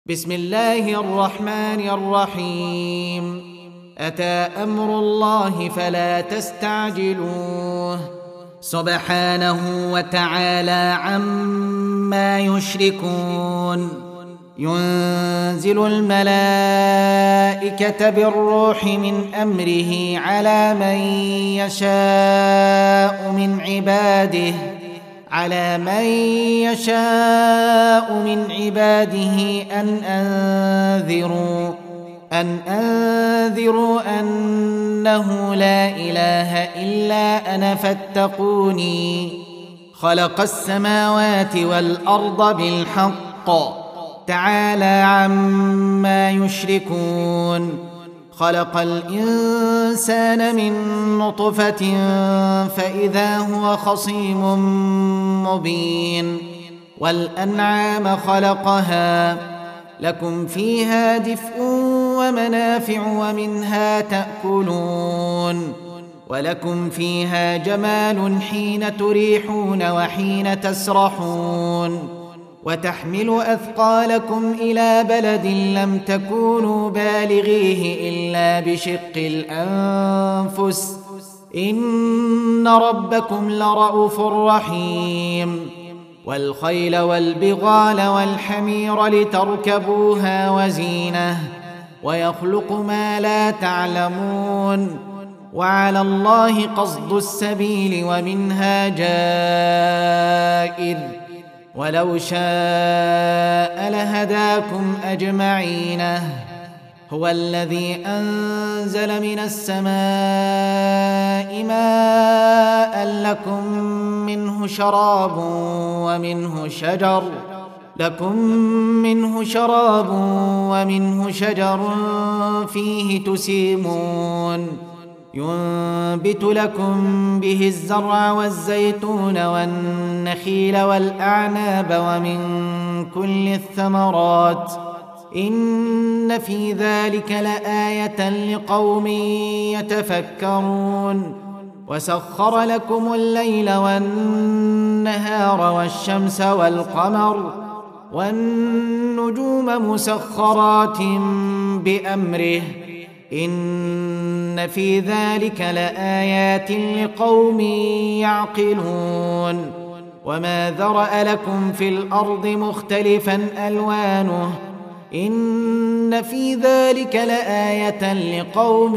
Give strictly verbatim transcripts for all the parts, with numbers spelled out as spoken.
بسم الله الرحمن الرحيم. أتى أمر الله فلا تستعجلوه سبحانه وتعالى عما يشركون. ينزل الملائكة بالروح من أمره على من يشاء من عباده على من يشاء من عباده أن أنذروا أن أنذروا أنه لا إله إلا أنا فاتقوني. خلق السماوات والأرض بالحق تعالى عما يشركون. خلق الإنسان من نطفة فإذا هو خصيم مبين. والأنعام خلقها لكم فيها دفء ومنافع ومنها تأكلون. ولكم فيها جمال حين تريحون وحين تسرحون. وتحمل أثقالكم إلى بلد لم تكونوا بالغيه إلا بشق الأنفس إن ربكم لرءوف رحيم. والخيل والبغال والحمير لتركبوها وزينة ويخلق ما لا تعلمون. وعلى الله قصد السبيل ومنها جائر ولو شاء لهداكم أجمعين. هو الذي أنزل من السماء ماء لكم منه شراب ومنه شجر لكم منه شراب ومنه شجر فيه تسيمون. ينبت لكم به الزرع والزيتون والنخيل والأعناب ومن كل الثمرات إن في ذلك لآية لقوم يتفكرون. وسخر لكم الليل والنهار والشمس والقمر والنجوم مسخرات بأمره إن في ذلك لآيات لقوم يعقلون. وما ذرأ لكم في الأرض مختلفا ألوانه إن في ذلك لآية لقوم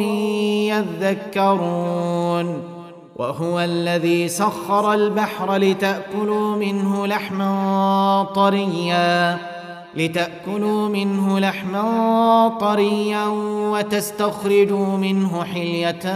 يذكرون. وهو الذي سخر البحر لتأكلوا منه لحما طريا لتأكلوا منه لحما طريا وتستخرجوا منه حلية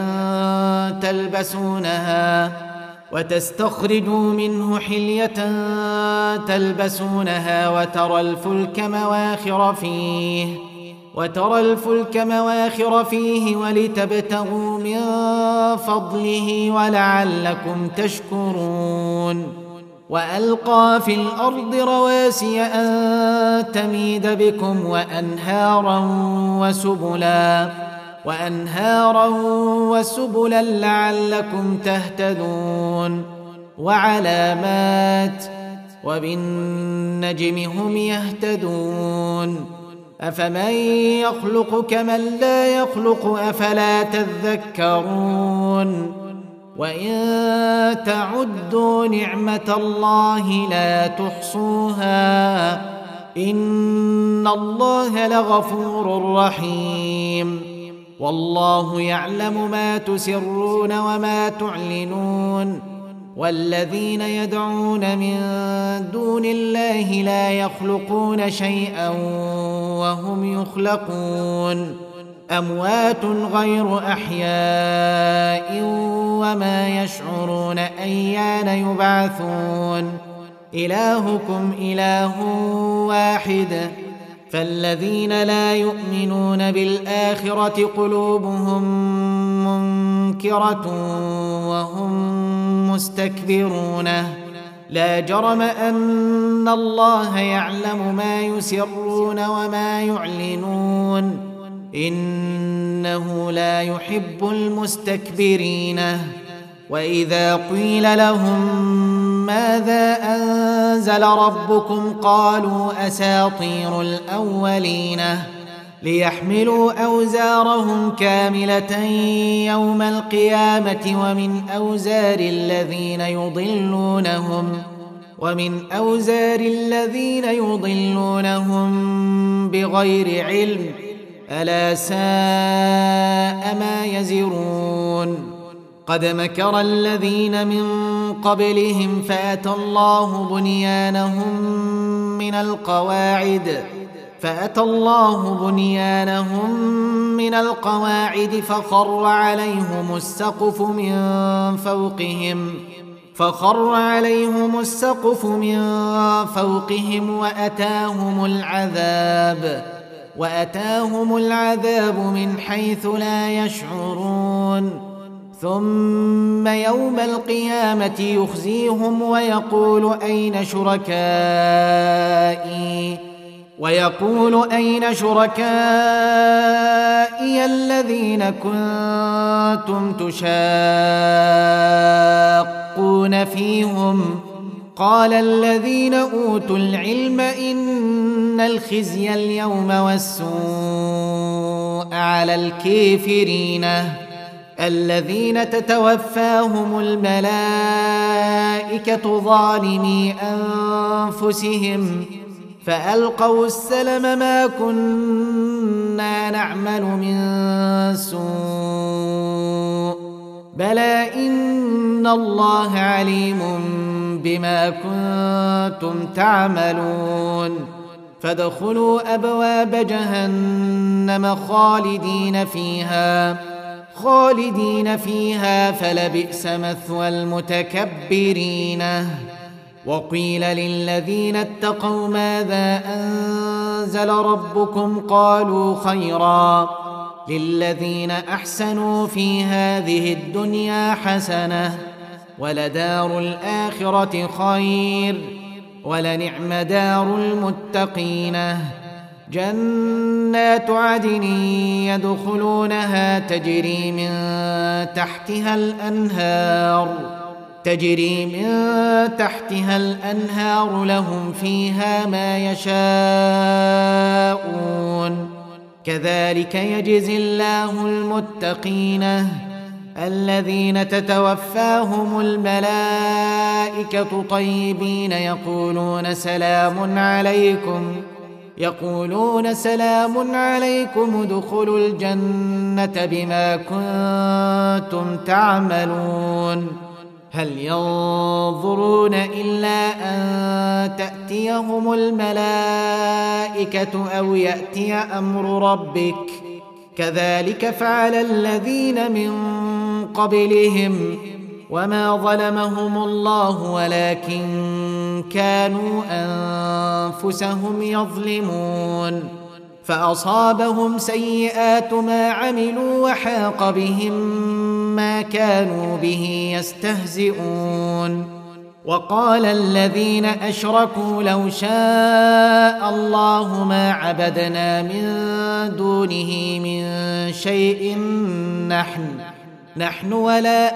تلبسونها وتستخرجوا منه حلية تلبسونها وترى الفلك مواخر فيه وترى الفلك مواخر فيه ولتبتغوا من فضله ولعلكم تشكرون. وألقى في الأرض رواسي أن تميد بكم وأنهارا وسبلا وأنهارا وسبلا لعلكم تهتدون. وعلامات وبالنجم هم يهتدون. أفمن يخلق كمن لا يخلق أفلا تذكرون. وإن تعدوا نعمة الله لا تحصوها إن الله لغفور رحيم. والله يعلم ما تسرون وما تعلنون. والذين يدعون من دون الله لا يخلقون شيئا وهم يخلقون. أموات غير أحياء وما يشعرون أيان يبعثون. إلهكم إله واحد فالذين لا يؤمنون بالآخرة قلوبهم منكرة وهم مستكبرون. لا جرم أن الله يعلم ما يسرون وما يعلنون إنه لا يحب المستكبرين. وإذا قيل لهم ماذا أنزل ربكم قالوا أساطير الأولين ليحملوا أوزارهم كاملة يوم القيامة ومن أوزار الذين يضلونهم ومن أوزار الذين يضلونهم بغير علم ألا ساء ما يزرون قد مكر الذين من قبلهم فأتى الله بنيانهم من القواعد فأتى الله بنيانهم من القواعد فخر عليهم السقف من فوقهم فخر عليهم السقف من فوقهم وأتاهم العذاب وأتاهم العذاب من حيث لا يشعرون ثم يوم القيامة يخزيهم ويقول أين شركائي ويقول أين شركائي الذين كنتم تشاقون فيهم قال الذين أوتوا العلم إن الخزي اليوم والسوء على الكافرين الذين تتوفاهم الملائكة ظالمي أنفسهم فألقوا السلم ما كنا نعمل من سوء بلى إن الله عليم بما كنتم تعملون فادخلوا أبواب جهنم خالدين فيها خالدين فيها فلبئس مثوى المتكبرين وقيل للذين اتقوا ماذا أنزل ربكم قالوا خيرا للذين أحسنوا في هذه الدنيا حسنة ولدار الآخرة خير ولنعم دار المتقين جنات عدن يدخلونها تجري من تحتها الأنهار تجري من تحتها الأنهار لهم فيها ما يشاءون كذلك يجزي الله المتقين الذين تتوفاهم الملائكة طيبين يقولون سلام عليكم يقولون سلام عليكم ادخلوا الجنة بما كنتم تعملون هل ينظرون إلا أن تأتيهم الملائكة أو يأتي أمر ربك كذلك فعل الذين من قبلهم وما ظلمهم الله ولكن كانوا أنفسهم يظلمون فأصابهم سيئات ما عملوا وحاق بهم ما كانوا به يستهزئون وقال الذين أشركوا لو شاء الله ما عبدنا من دونه من شيء نحن نحن ولا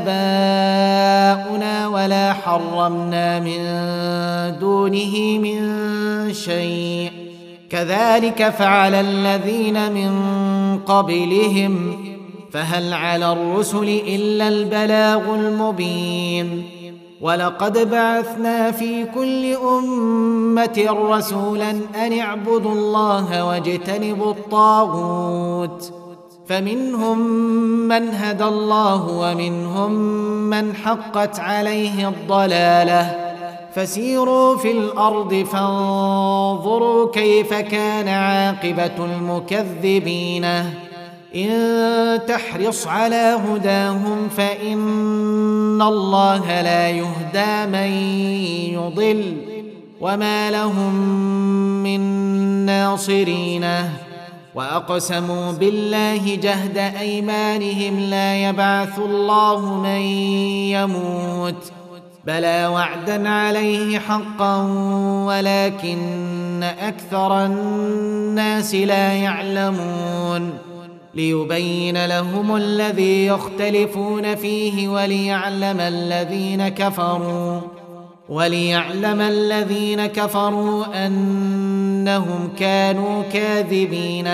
آباؤنا ولا حرمنا من دونه من شيء كذلك فعل الذين من قبلهم فهل على الرسل إلا البلاغ المبين ولقد بعثنا في كل أمة رسولا أن اعبدوا الله واجتنبوا الطاغوت فمنهم من هدى الله ومنهم من حقت عليه الضلالة فسيروا في الأرض فانظروا كيف كان عاقبة المكذبين إن تحرص على هداهم فإن الله لا يهدى من يضل وما لهم من ناصرين وأقسموا بالله جهد أيمانهم لا يبعث الله من يموت بلى وعدا عليه حقا ولكن أكثر الناس لا يعلمون ليبين لهم الذي يختلفون فيه وليعلم الذين كفروا وليعلم الذين كفروا أنهم كانوا كاذبين.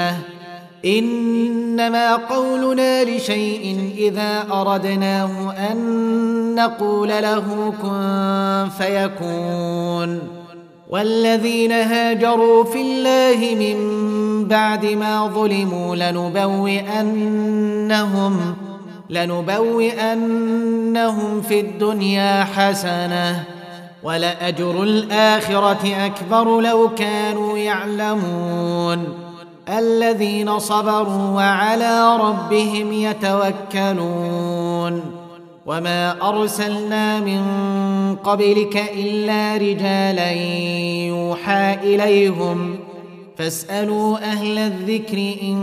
إنما قولنا لشيء إذا أردناه أن نقول له كن فيكون. والذين هاجروا في الله من بعد ما ظلموا لنبوئنهم لنبوئنهم في الدنيا حسنة ولأجر الآخرة أكبر لو كانوا يعلمون. الذين صبروا وعلى ربهم يتوكلون. وما أرسلنا من قبلك إلا رجالا يوحى إليهم فاسألوا أهل الذكر إن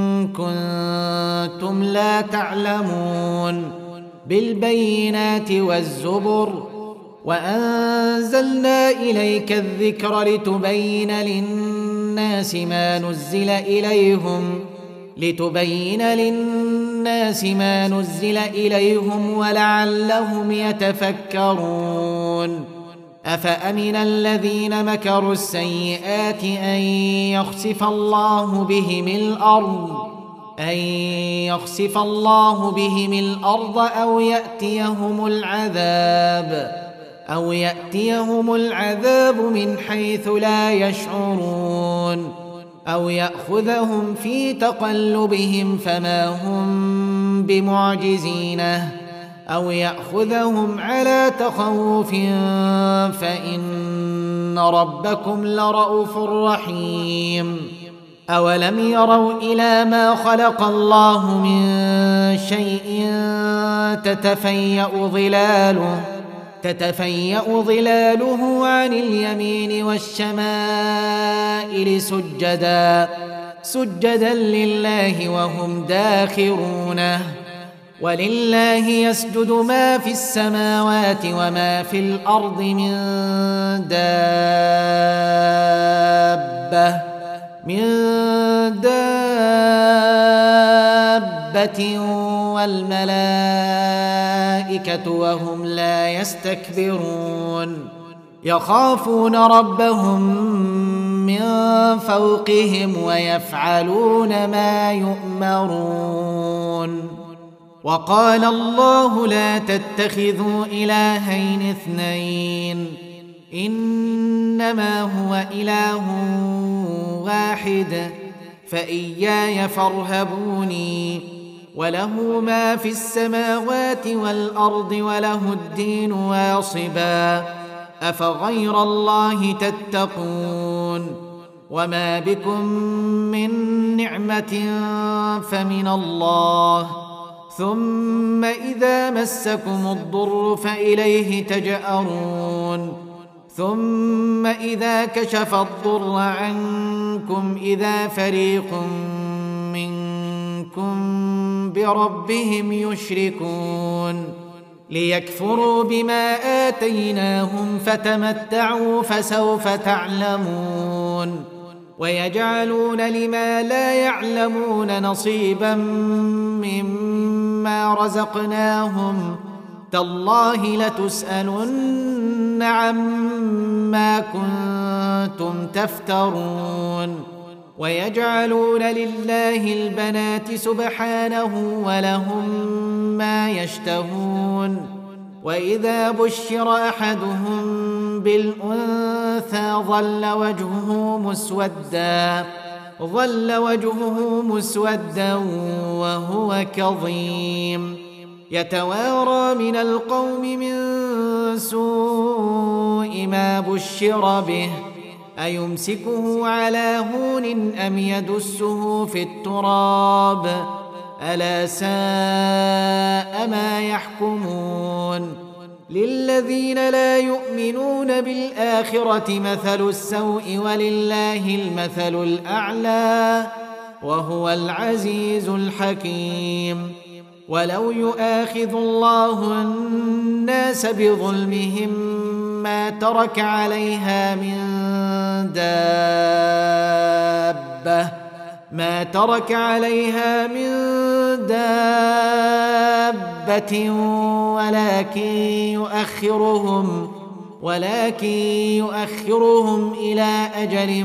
كنتم لا تعلمون. بالبينات والزبر وأنزلنا إليك الذكر لتبين للناس ما نزل إليهم لتبين للناس ما نزل إليهم ولعلهم يتفكرون. أفأمن الذين مكروا السيئات أن يخسف الله بهم الأرض أن يخسف الله بهم الأرض أو يأتيهم العذاب أو يأتيهم العذاب من حيث لا يشعرون أو يأخذهم في تقلبهم فما هم بمعجزين أو يأخذهم على تخوف فإن ربكم لرؤوف رحيم. أولم يروا إلى ما خلق الله من شيء تتفيأ ظلاله تتفيأ ظلاله عن اليمين والشمائل سجدا سجدا لله وهم داخرون. ولله يسجد ما في السماوات وما في الأرض من دابة من دابة والملائكة وهم لا يستكبرون. يخافون ربهم من فوقهم ويفعلون ما يؤمرون. وقال الله لا تتخذوا إلهين اثنين إنما هو إله واحد فإياي فارهبوني. وله ما في السماوات والأرض وله الدين واصبا أفغير الله تتقون. وما بكم من نعمة فمن الله ثم إذا مسكم الضر فإليه تجأرون. ثم إذا كشف الضر عنكم إذا فريق منكم بربهم يشركون. ليكفروا بما آتيناهم فتمتعوا فسوف تعلمون. ويجعلون لما لا يعلمون نصيبا مما رزقناهم تالله لتسألن عما كنتم تفترون. ويجعلون لله البنات سبحانه ولهم ما يشتهون. وإذا بشر أحدهم بالأنثى ظل وجهه مسودا ظل وجهه مسودا وهو كظيم يتوارى من القوم من سوء ما بشر به أيمسكه على هون أم يدسه في التراب ألا ساء ما يحكمون. للذين لا يؤمنون بالآخرة مثل السوء ولله المثل الأعلى وهو العزيز الحكيم. ولو يؤاخذ الله الناس بظلمهم ما ترك عليها من دابة ما ترك عليها من دابة ولكن يؤخرهم ولكن يؤخرهم إلى أجل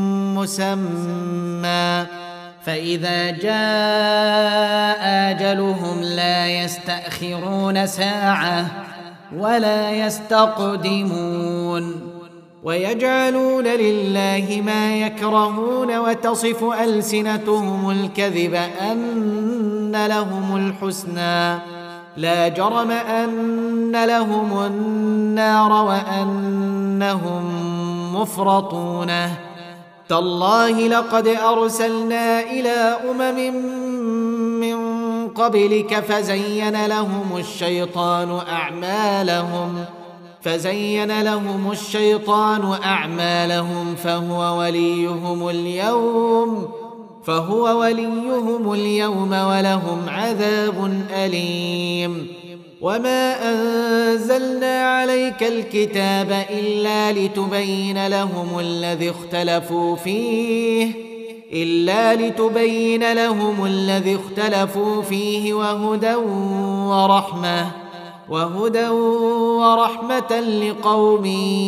مسمى فإذا جاء أجلهم لا يستأخرون ساعة ولا يستقدمون ويجعلون لله ما يكرهون وتصف ألسنتهم الكذب أن لهم الحسنى لا جرم أن لهم النار وأنهم مفرطونه تالله لقد أرسلنا إلى أمم من قبلك فزين لهم الشيطان أعمالهم فزين لهم الشيطان أعمالهم فهو وليهم اليوم فهو وليهم اليوم ولهم عذاب أليم وما أنزلنا عليك الكتاب إلا لتبين لهم الذي اختلفوا فيه إلا لتبين لهم الذي اختلفوا فيه وهدى ورحمة وهدى ورحمة لقوم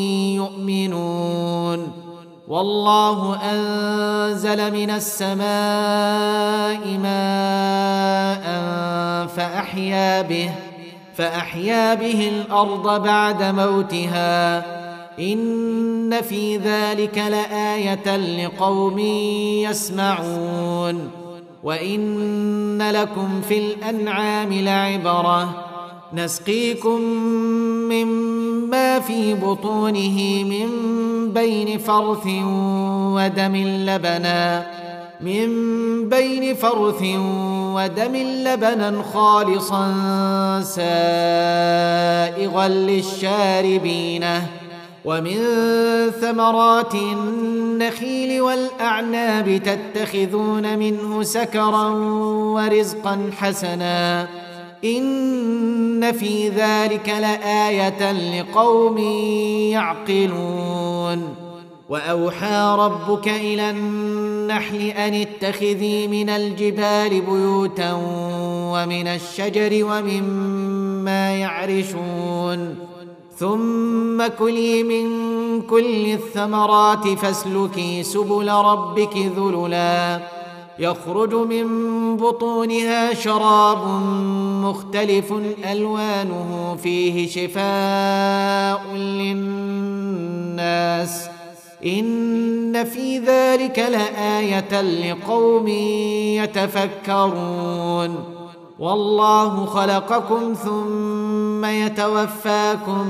يؤمنون والله أنزل من السماء ماء فأحيا به فأحيا به الأرض بعد موتها إن في ذلك لآية لقوم يسمعون وإن لكم في الأنعام لعبرة نسقيكم مما في بطونه من بين فرث ودم لبنا من بين فرث ودم لبنا خالصا سائغا للشاربين ومن ثمرات النخيل والأعناب تتخذون منه سكرا ورزقا حسنا إن في ذلك لآية لقوم يعقلون وأوحى ربك إلى النحل أن اتخذي من الجبال بيوتا ومن الشجر ومما يعرشون ثم كلي من كل الثمرات فاسلكي سبل ربك ذللا يخرج من بطونها شراب مختلف ألوانه فيه شفاء للناس إن في ذلك لآية لقوم يتفكرون والله خلقكم ثم يتوفاكم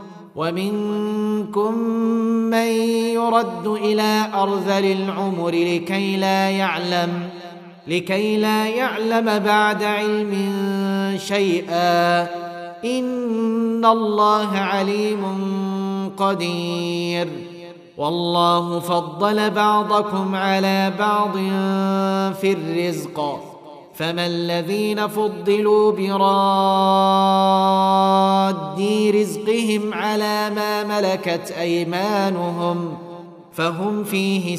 ومنكم من يرد إلى أرذل العمر لكي لا يعلم لكي لا يعلم بعد علم شيئا إن الله عليم قدير والله فضل بعضكم على بعض في الرزق فما الذين فضلوا براد رزقهم على ما ملكت أيمانهم فهم فيه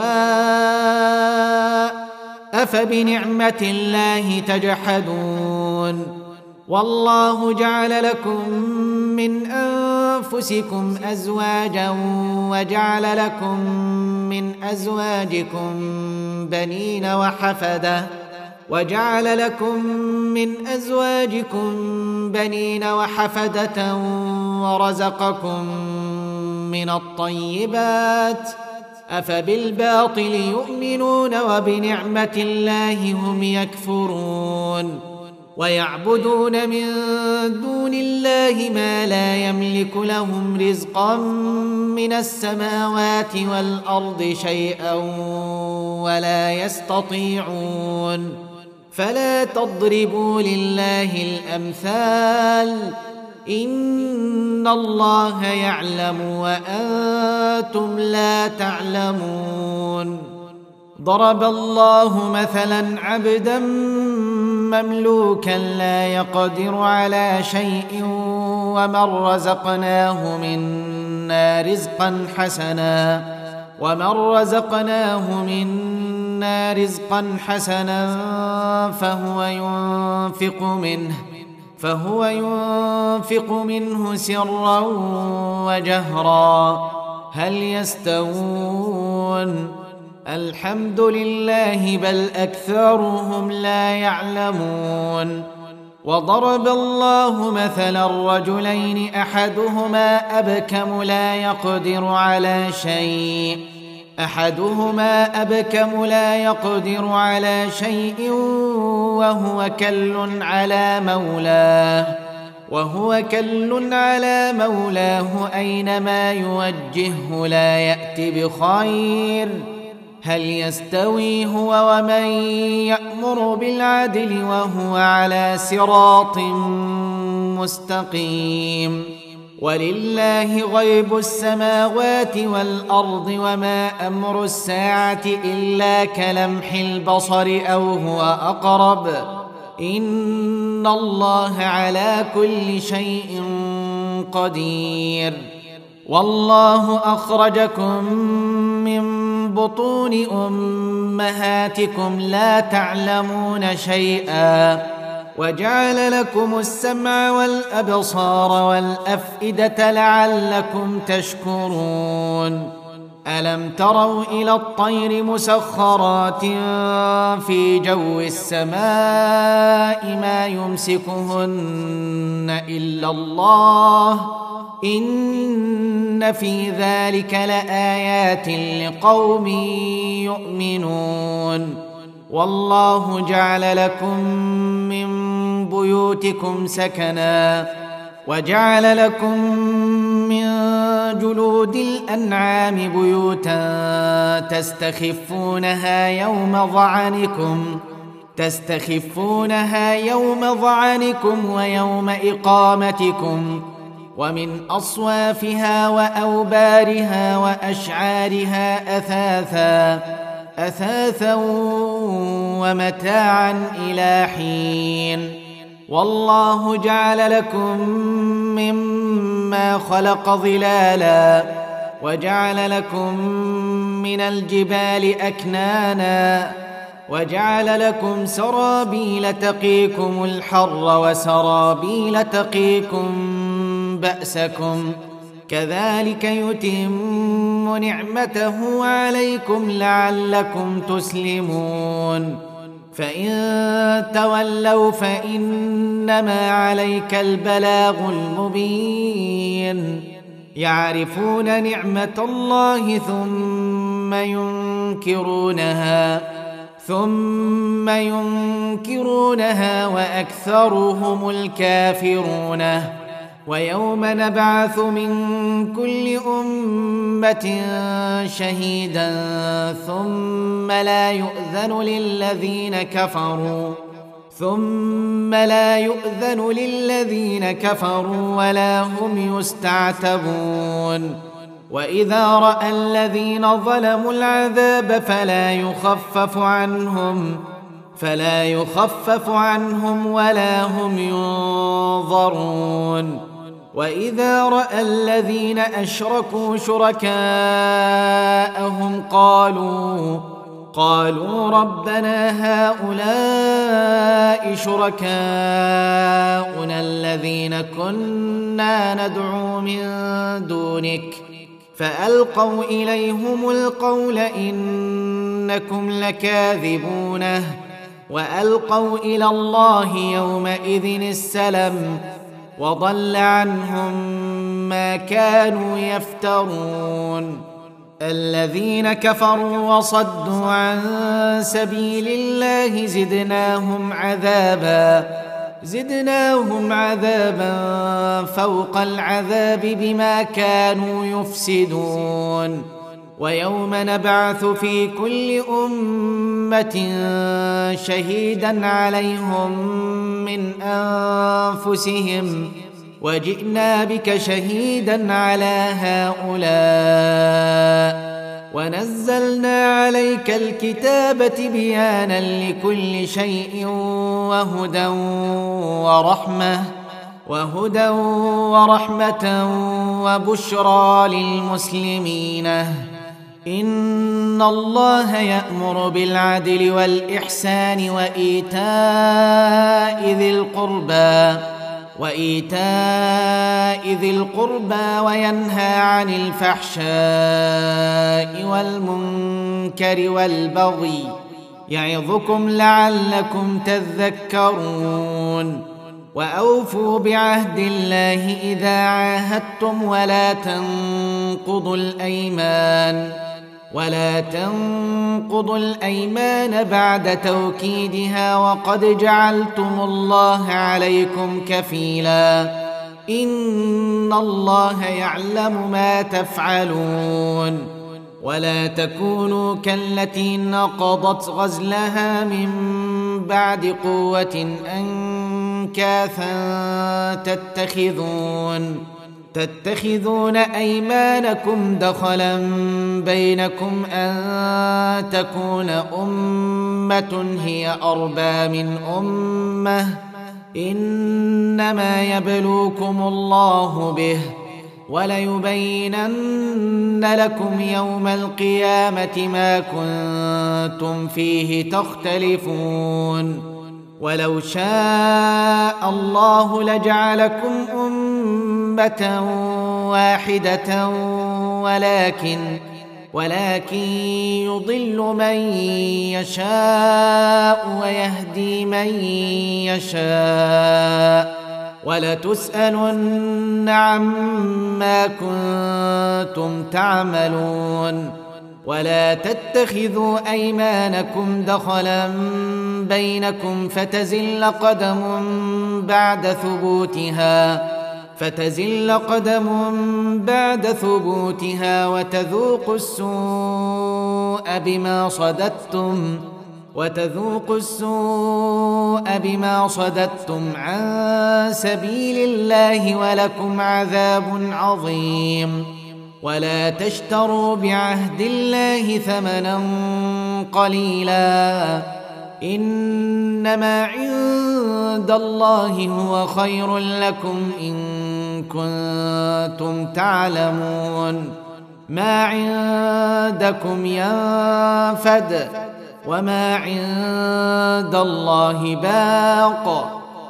سواء أفبنعمة الله تجحدون والله جعل لكم من أنفسكم أزواجا وجعل لكم من أزواجكم بنين وحفدة وجعل لكم من أزواجكم بنين وحفدة ورزقكم من الطيبات أفبالباطل يؤمنون وبنعمة الله هم يكفرون ويعبدون من دون الله ما لا يملك لهم رزقا من السماوات والأرض شيئا ولا يستطيعون فلا تضربوا لله الأمثال إن الله يعلم وأنتم لا تعلمون ضرب الله مثلا عبدا مملوكا لا يقدر على شيء ومن رزقناه منا رزقا حسنا ومن رزقناه منا رزقا حسنا فهو ينفق منه فهو ينفق منه سرا وجهرا هل يستوون الحمد لله بل أكثرهم لا يعلمون وضرب الله مثلا رجلين أحدهما أبكم لا يقدر على شيء أحدهما أبكم لا يقدر على شيء وهو كل على مولاه وهو كل على مولاه أينما يوجهه لا يأت بخير هل يستوي هو ومن يأمر بالعدل وهو على صراط مستقيم ولله غيب السماوات والأرض وما أمر الساعة إلا كلمح البصر أو هو أقرب إن الله على كل شيء قدير والله أخرجكم من بطون أمهاتكم لا تعلمون شيئا وجعل لكم السمع والأبصار والأفئدة لعلكم تشكرون ألم تروا إلى الطير مسخرات في جو السماء ما يمسكهن إلا الله إن في ذلك لآيات لقوم يؤمنون والله جعل لكم من بيوتكم سكنا وجعل لكم من جلود الأنعام بيوتا تستخفونها يوم ظعنكم تستخفونها يوم ظعنكم ويوم إقامتكم ومن أصوافها وأوبارها وأشعارها أثاثا أثاثا ومتاعا إلى حين والله جعل لكم مما خلق ظلالا وجعل لكم من الجبال أكنانا وجعل لكم سرابيل تقيكم الحر وسرابيل تقيكم بأسكم كذلك يتم نعمته عليكم لعلكم تسلمون فإن تولوا فإنما عليك البلاغ المبين يعرفون نعمة الله ثم ينكرونها ثم ينكرونها وأكثرهم الكافرون ويوم نبعث من كل أمة شهيدا ثم لا يؤذن للذين كفروا ثم لا يؤذن للذين كفروا ولا هم يستعتبون وإذا رأى الذين ظلموا العذاب فلا يخفف عنهم فلا يخفف عنهم ولا هم ينظرون وإذا رأى الذين أشركوا شركاءهم قالوا قالوا ربنا هؤلاء شركاؤنا الذين كنا ندعو من دونك فألقوا إليهم القول إنكم لكاذبون وألقوا إلى الله يومئذ السلم وضل عنهم ما كانوا يفترون الذين كفروا وصدوا عن سبيل الله زدناهم عذابا زدناهم عذابا فوق العذاب بما كانوا يفسدون ويوم نبعث في كل أمة شهيدا عليهم من أنفسهم وجئنا بك شهيدا على هؤلاء ونزلنا عليك الكتاب بيانا لكل شيء وهدى ورحمة وهدى ورحمة وبشرى للمسلمين إن الله يأمر بالعدل والإحسان وإيتاء ذي القربى وإيتاء ذي القربى وينهى عن الفحشاء والمنكر والبغي يعظكم لعلكم تذكرون وأوفوا بعهد الله إذا عاهدتم ولا تنقضوا الأيمان ولا تنقضوا الأيمان بعد توكيدها وقد جعلتم الله عليكم كفيلا إن الله يعلم ما تفعلون ولا تكونوا كالتي نقضت غزلها من بعد قوة أنكاثا تتخذون تتخذون أيمانكم دخلا بينكم أن تكون أمة هي أربى من أمة إنما يبلوكم الله به وليبينن لكم يوم القيامة ما كنتم فيه تختلفون ولو شاء الله لجعلكم أمة واحدة ولكن ولكن يضل من يشاء ويهدي من يشاء ولتسألن عما كنتم تعملون ولا تتخذوا أيمانكم دخلا بينكم فتزل قدم بعد ثبوتها فتزل قدم بعد ثبوتها وتذوقوا السوء بما صددتم وتذوقوا السوء بما صددتم عن سبيل الله ولكم عذاب عظيم ولا تشتروا بعهد الله ثمنا قليلا إنما عند الله هو خير لكم إن كنتم تعلمون ما عندكم ينفد وما عند الله باق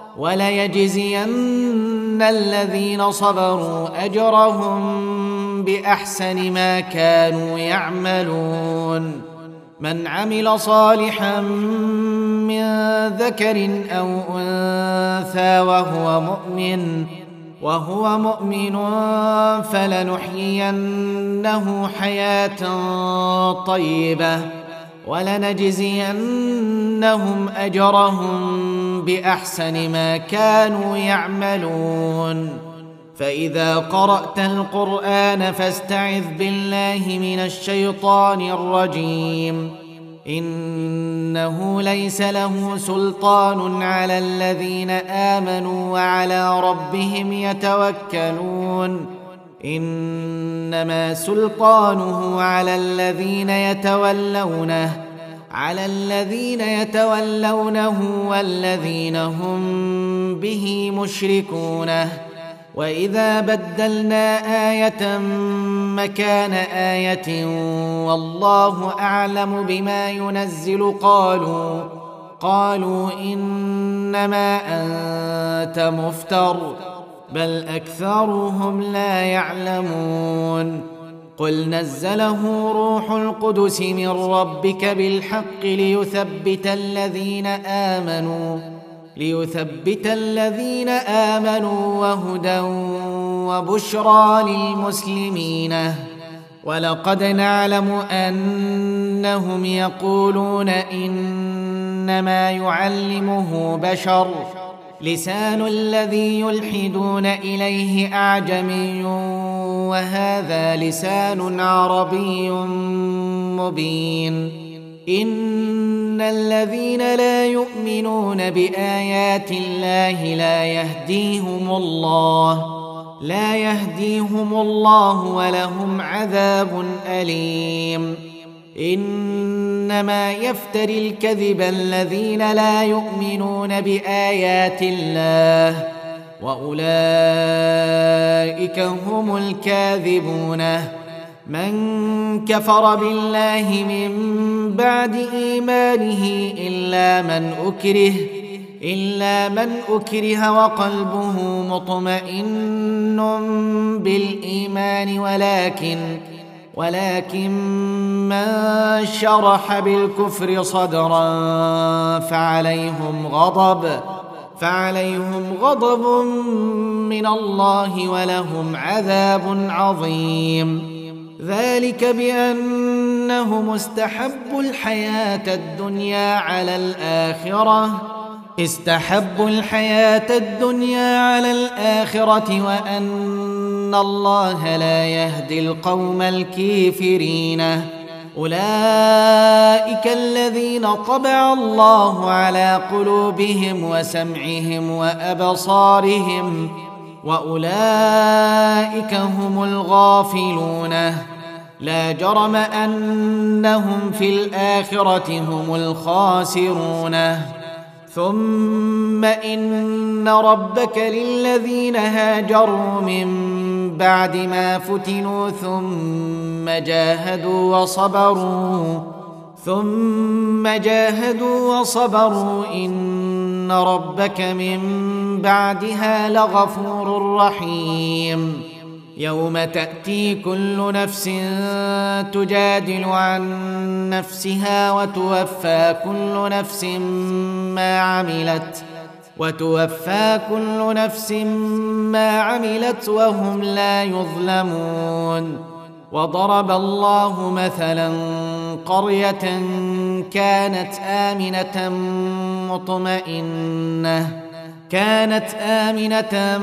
وليجزين الذين صبروا أجرهم بأحسن ما كانوا يعملون من عمل صالحا من ذكر أو أنثى وهو مؤمن وهو مؤمن فلنحيينه حياة طيبة ولنجزينهم أجرهم بأحسن ما كانوا يعملون فإذا قرأت القرآن فاستعذ بالله من الشيطان الرجيم إنه ليس له سلطان على الذين آمنوا وعلى ربهم يتوكلون إنما سلطانه على الذين يتولونه على الذين يتولونه والذين هم به مشركون وإذا بدلنا آية مكان آية والله أعلم بما ينزل قالوا قالوا إنما أنت مفتر بل أكثرهم لا يعلمون قل نزله روح القدس من ربك بالحق ليثبت الذين آمنوا ليثبت الذين آمنوا وهدى وبشرى للمسلمين ولقد نعلم أنهم يقولون إنما يعلمه بشر لسان الذي يلحدون إليه أعجمي وهذا لسان عربي مبين إن الذين لا يؤمنون بآيات الله لا يهديهم الله لا يهديهم الله ولهم عذاب أليم إنما يفتري الكذب الذين لا يؤمنون بآيات الله وأولئك هم الكاذبون من كفر بالله من بعد إيمانه إلا من أكره إلا من أكره وقلبه مطمئن بالإيمان ولكن ولكن من شرح بالكفر صدرا فعليهم غضب فعليهم غضب من الله ولهم عذاب عظيم. ذلك بأنهم استحبوا الحياة الدنيا على الآخرة استحبوا الحياة الدنيا على الآخرة وأن الله لا يهدي القوم الكافرين. أولئك الذين طبع الله على قلوبهم وسمعهم وأبصارهم وأولئك هم الغافلون. لا جرم أنهم في الآخرة هم الخاسرون. ثم إن ربك للذين هاجروا من بعد ما فتنوا ثم جاهدوا وصبروا ثم جاهدوا وصبروا إن ربك من بعدها لغفور رحيم. يوم تأتي كل نفس تجادل عن نفسها وتوفى كل نفس ما عملت وتوفى كل نفس ما عملت وهم لا يظلمون. وضرب الله مثلا قرية كانت آمنة مطمئنة كانت آمنة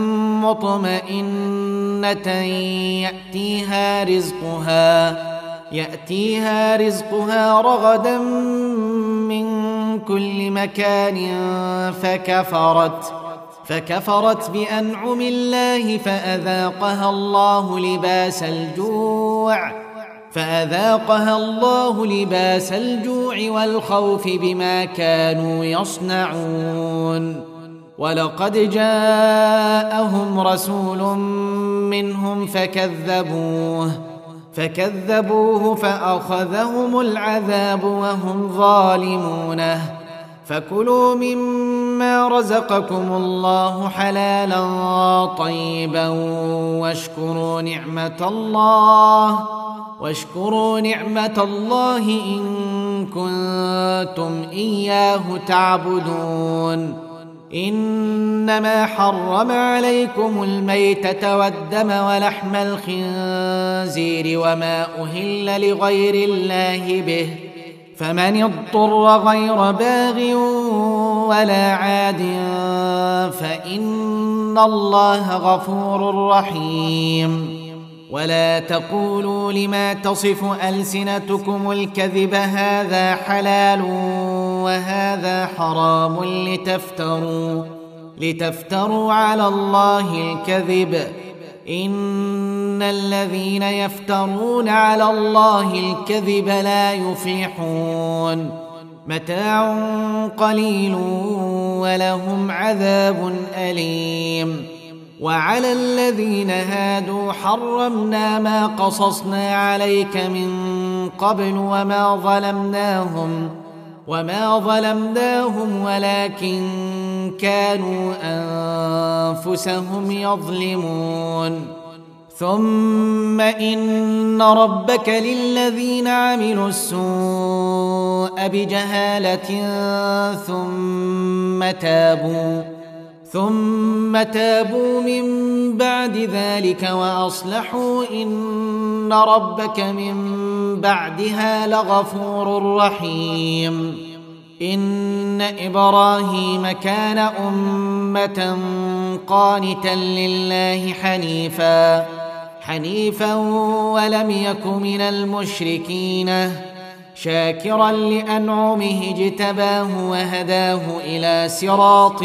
مطمئنة يأتيها رزقها يأتيها رزقها رغدا من كل مكان فكفرت فكفرت بأنعم الله فأذاقها الله لباس الجوع فأذاقها الله لباس الجوع والخوف بما كانوا يصنعون. ولقد جاءهم رسول منهم فكذبوه فكذبوه فأخذهم العذاب وهم ظالمون. فكلوا مما رزقكم الله حلالا طيبا واشكروا نعمة الله واشكروا نعمة الله إن كنتم إياه تعبدون. إنما حرم عليكم الميتة والدم ولحم الخنزير وما أهل لغير الله به فمن اضطر غير باغ ولا عاد فإن الله غفور رحيم. ولا تقولوا لما تصف ألسنتكم الكذب هذا حلال وهذا حرام لتفتروا لتفتروا على الله الكذب. إن الذين يفترون على الله الكذب لا يفلحون. متاع قليل ولهم عذاب أليم. وعلى الذين هادوا حرمنا ما قصصنا عليك من قبل وما ظلمناهم وما ظلمناهم ولكن كانوا أنفسهم يظلمون. ثم إن ربك للذين عملوا السوء بجهالة ثم تابوا ثم تابوا من بعد ذلك وأصلحوا إن ربك من بعدها لغفور رحيم. إن إبراهيم كان أمة قانتا لله حنيفا حنيفا ولم يك من المشركين شاكرا لأنعمه اجتباه وهداه إلى صراط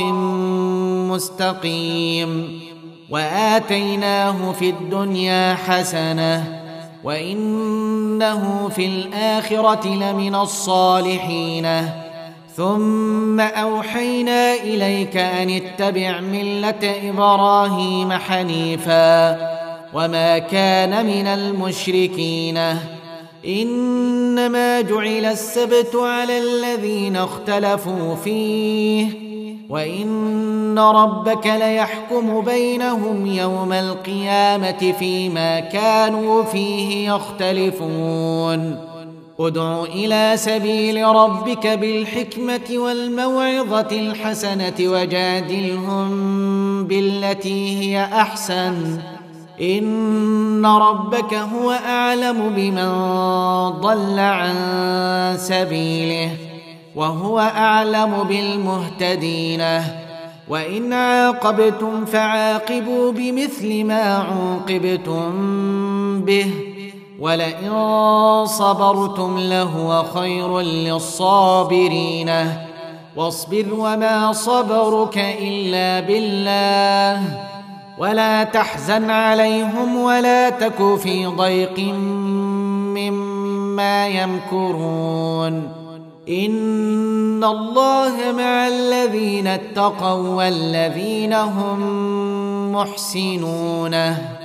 مستقيم. وآتيناه في الدنيا حسنة وإنه في الآخرة لمن الصالحين. ثم أوحينا إليك أن اتبع ملة إبراهيم حنيفا وما كان من المشركين إنما جعل السبت على الذين اختلفوا فيه وإن ربك ليحكم بينهم يوم القيامة فيما كانوا فيه يختلفون ادع إلى سبيل ربك بالحكمة والموعظة الحسنة وجادلهم بالتي هي أحسن إن ربك هو أعلم بمن ضل عن سبيله وهو أعلم بالمهتدين وإن عاقبتم فعاقبوا بمثل ما عوقبتم به ولئن صبرتم لهو خير للصابرين واصبر وما صبرك إلا بالله ولا تحزن عليهم ولا تك في ضيق مما يمكرون إن الله مع الذين اتقوا والذين هم محسنون